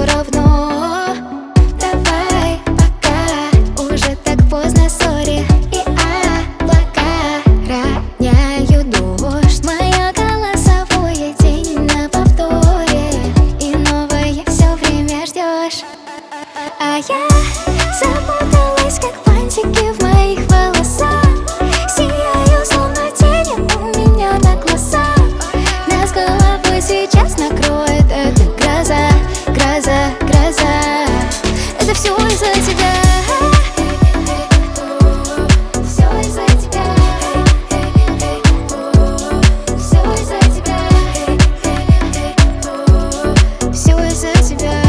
равно. Давай пока, уже так поздно, сори. И облака роняют дождь. Мое голосовое день на повторе, и новое все время ждешь. А я запуталась, как бантики в моих волосах. Сияю, словно тени у меня на глазах. Нас головой сейчас накроет эта гроза, гроза, гроза. Это все из-за тебя. Все из-за тебя. Все из-за тебя. Все из-за тебя.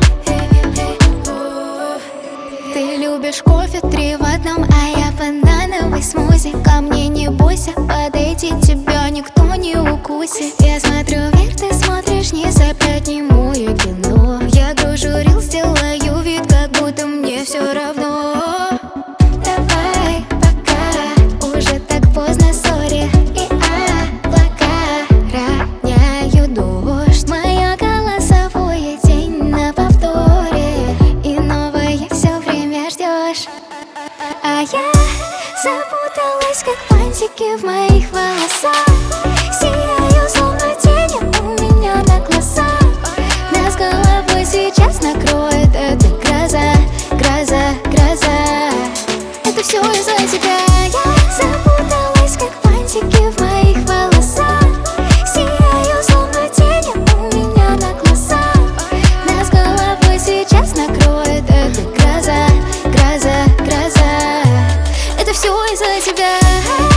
Ты любишь кофе 3 в одном, а я банановый смузи. Ко мне не бойся подойти, тебя никто не укусит. Я смотрю вверх, ты смотришь вниз, опять немое кино. Я гружу рилс, делаю вид, как будто мне все равно. Давай пока, уже так поздно, сори. И облака роняют дождь. Мое голосовое день на повторе, и новое все время ждешь. А я запуталась, как бантики в моих волосах. Сияю, словно тени у меня на глазах. Нас головой сейчас накроет эта гроза, гроза, гроза. Это все из-за тебя. Я запуталась, как бантики в моих волосах. Сияю, словно тени у меня на глазах. Нас головой сейчас накроет эта гроза, гроза, гроза. Это все из-за тебя.